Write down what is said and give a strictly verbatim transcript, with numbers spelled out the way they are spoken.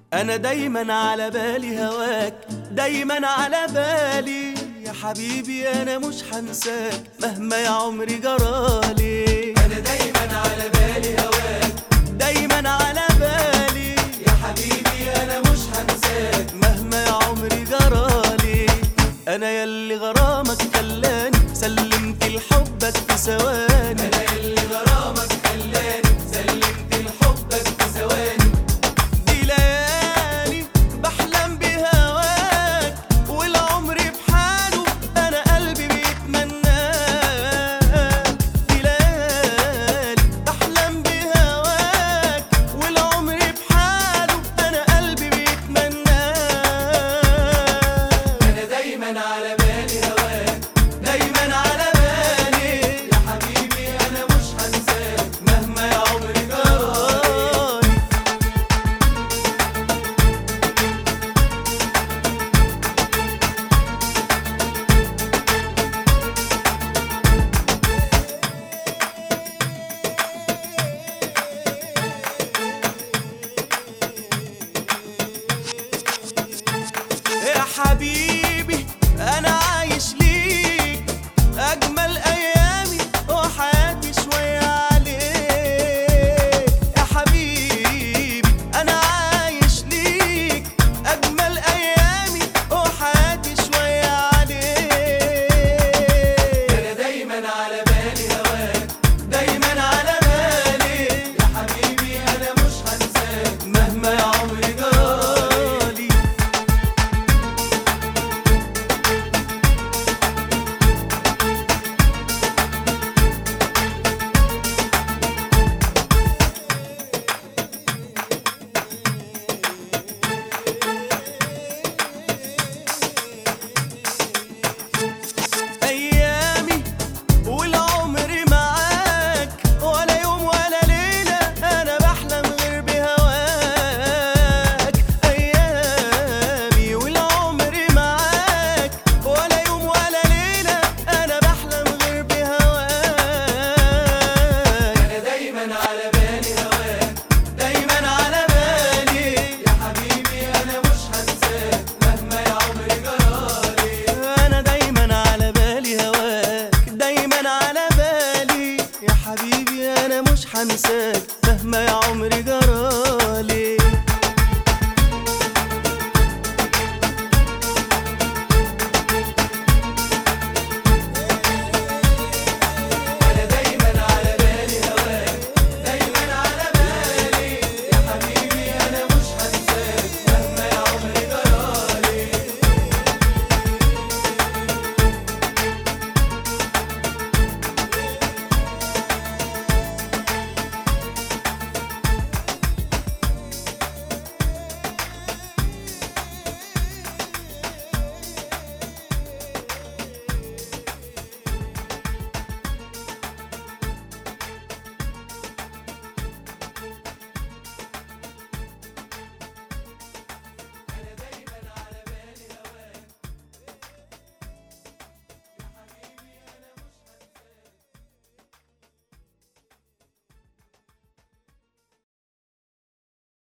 أنا دايما على بالي هواك، دايما على بالي يا حبيبي، أنا مش هنساك مهما يا عمري جرالي. أنا دايما على بالي هواك، دايما على بالي يا حبيبي أنا مش هنساك مهما يا عمري جرالي. أنا يلي غرامك خلاني سلمت لحبك في ثواني، أنا يلي غرامك خلاني سلمت لحبك في ثواني. دي ليالي بحلم بهواك والعمر بحاله أنا قلبي بيتمناك. دي ليالي بحلم بهواك والعمر بحاله أنا قلبي بيتمناك. أنا دايما على بالي هواك، دايما على بالي يا حبيبي أنا مش هنساك مهما يا عمري جرالي. يا حبيبي أنا عايش ليك أجمل أيامي وحياتي شوية عليك. يا حبيبي أنا عايش ليك أجمل أيامي وحياتي شوية عليك. أنا دايما على بالي هواك، دايما على بالي يا حبيبي أنا مش هنساك مهما يا عمري جرالي. أيامي والعمر معاك ولا يوم ولا ليلة أنا بحلم غير بهواك. أيامي والعمر معاك ولا يوم ولا ليلة أنا بحلم غير بهواك. أنا دايما على بالي هواك، دايما على بالي يا حبيبي أنا مش هنساك مهما يا عمري جرالي. أنا دايما على بالي هواك، دايما على بالي يا حبيبي، أنا مش هنساك مهما يا عمري جرالي.